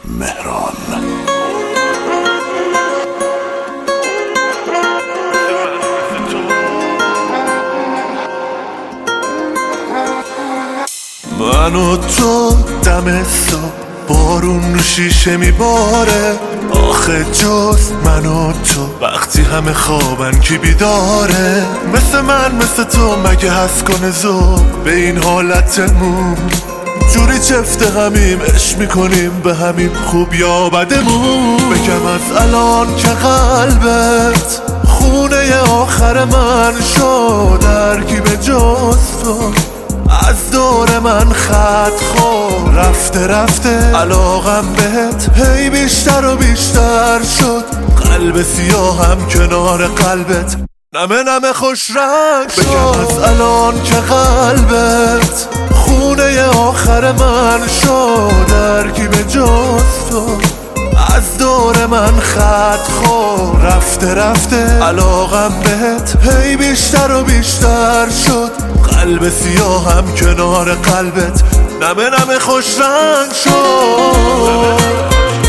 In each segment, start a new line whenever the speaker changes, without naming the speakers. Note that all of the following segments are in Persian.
مهران. من و تو دم صبح بارون رو شیشه میباره، آخه جز من و تو وقتی همه خوابن کی بیداره؟ مثل من مثل تو مگه هست کنه ذوق به این حالتمون؟ جوری چفته همیم عشق میکنیم به همین خوب یا بدمون. بگم از الان که قلبت خونه آخر من شد، هرکی به جز تو از دور من خط خورد. رفته رفته علاقم بهت هی بیشتر و بیشتر شد، قلب سیاهم کنار قلبت نمه نمه خوش رنگ شد. بگم از الان که قلبت خونه آخر من شد، هرکی به جز تو از دور من خط خورد. رفته رفته علاقم بهت هی بیشتر و بیشتر شد، قلب سیاهم کنار قلبت نمه نمه خوش رنگ شد.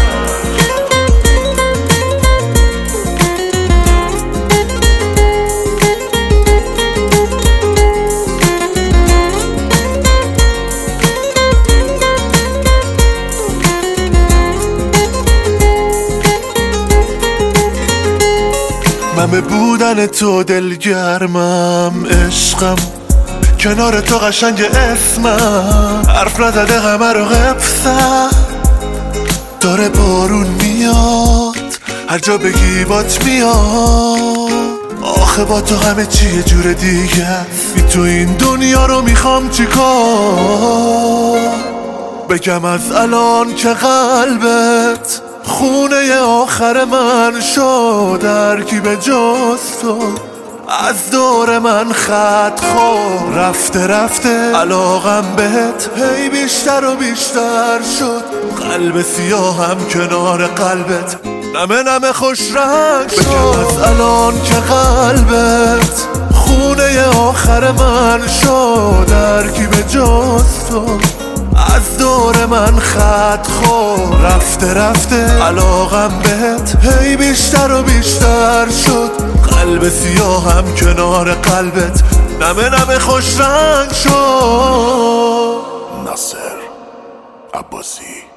من به بودن تو دلگرمم، عشقم کنار تو قشنگ اسمم، حرف نزده همه رو قفصم. داره بارون میاد هر جا بگی بات میاد، آخه با تو همه چیه جور دیگه. تو این دنیا رو میخوام چیکار؟ بگم از الان که قلبت خونه آخر من شد، هرکی به جز تو از دور من خط خورد. رفته رفته علاقم بهت هی بیشتر و بیشتر شد، قلب سیاهم کنار قلبت نمه نمه خوش رنگ شد. بگم از الان که قلبت خونه آخر من شد، هرکی به جز تو از دور من خط خورد. رفته رفته علاقم بهت هی بیشتر و بیشتر شد، قلب سیاهم کنار قلبت نمه نمه خوش رنگ شد. ناصر عباسی.